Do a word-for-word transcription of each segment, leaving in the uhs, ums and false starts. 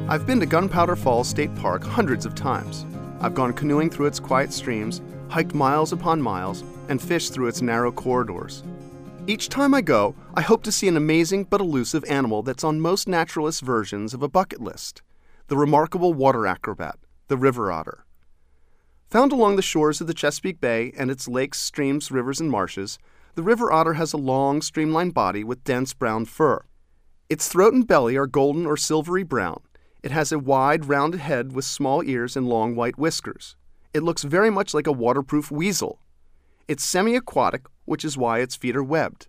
I've been to Gunpowder Falls State Park hundreds of times. I've gone canoeing through its quiet streams, hiked miles upon miles, and fished through its narrow corridors. Each time I go, I hope to see an amazing but elusive animal that's on most naturalist versions of a bucket list, the remarkable water acrobat, the river otter. Found along the shores of the Chesapeake Bay and its lakes, streams, rivers, and marshes, the river otter has a long, streamlined body with dense brown fur. Its throat and belly are golden or silvery brown. It has a wide, rounded head with small ears and long white whiskers. It looks very much like a waterproof weasel. It's semi-aquatic, which is why its feet are webbed.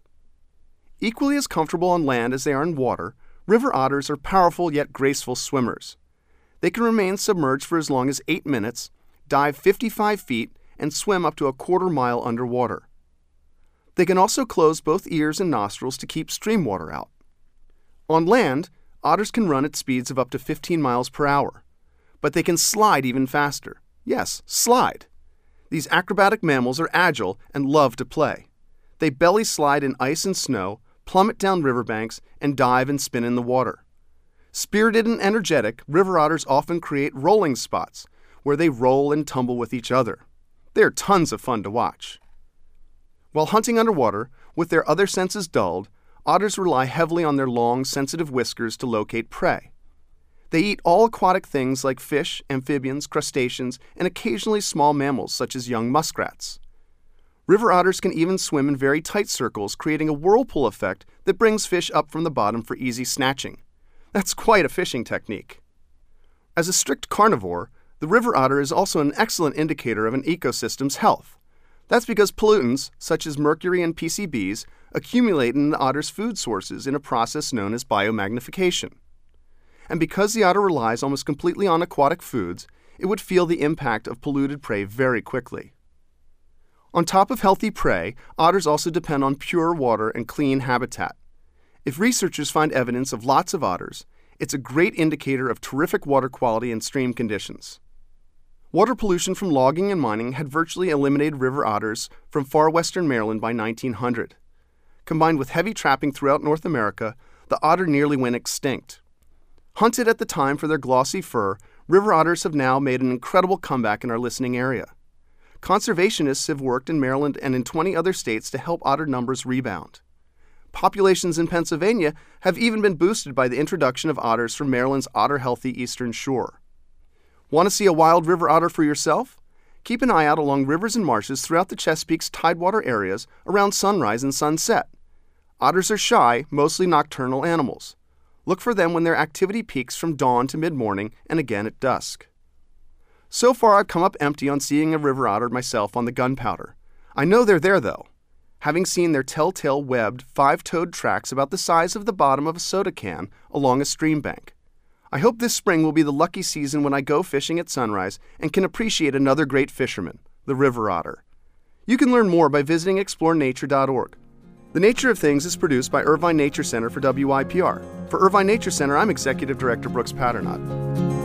Equally as comfortable on land as they are in water, river otters are powerful yet graceful swimmers. They can remain submerged for as long as eight minutes, dive fifty-five feet, and swim up to a quarter mile underwater. They can also close both ears and nostrils to keep stream water out. On land, otters can run at speeds of up to fifteen miles per hour, but they can slide even faster. Yes, slide. These acrobatic mammals are agile and love to play. They belly slide in ice and snow, plummet down riverbanks, and dive and spin in the water. Spirited and energetic, river otters often create rolling spots where they roll and tumble with each other. They are tons of fun to watch. While hunting underwater, with their other senses dulled, otters rely heavily on their long, sensitive whiskers to locate prey. They eat all aquatic things like fish, amphibians, crustaceans, and occasionally small mammals such as young muskrats. River otters can even swim in very tight circles, creating a whirlpool effect that brings fish up from the bottom for easy snatching. That's quite a fishing technique. As a strict carnivore, the river otter is also an excellent indicator of an ecosystem's health. That's because pollutants, such as mercury and P C Bs, accumulate in the otter's food sources in a process known as biomagnification. And because the otter relies almost completely on aquatic foods, it would feel the impact of polluted prey very quickly. On top of healthy prey, otters also depend on pure water and clean habitat. If researchers find evidence of lots of otters, it's a great indicator of terrific water quality and stream conditions. Water pollution from logging and mining had virtually eliminated river otters from far western Maryland by nineteen hundred. Combined with heavy trapping throughout North America, the otter nearly went extinct. Hunted at the time for their glossy fur, river otters have now made an incredible comeback in our listening area. Conservationists have worked in Maryland and in twenty other states to help otter numbers rebound. Populations in Pennsylvania have even been boosted by the introduction of otters from Maryland's otter-healthy eastern shore. Want to see a wild river otter for yourself? Keep an eye out along rivers and marshes throughout the Chesapeake's tidewater areas around sunrise and sunset. Otters are shy, mostly nocturnal animals. Look for them when their activity peaks from dawn to mid-morning and again at dusk. So far, I've come up empty on seeing a river otter myself on the Gunpowder. I know they're there, though, having seen their telltale webbed, five-toed tracks about the size of the bottom of a soda can along a stream bank. I hope this spring will be the lucky season when I go fishing at sunrise and can appreciate another great fisherman, the river otter. You can learn more by visiting explore nature dot org. The Nature of Things is produced by Irvine Nature Center for W I P R. For Irvine Nature Center, I'm Executive Director Brooks Patternot.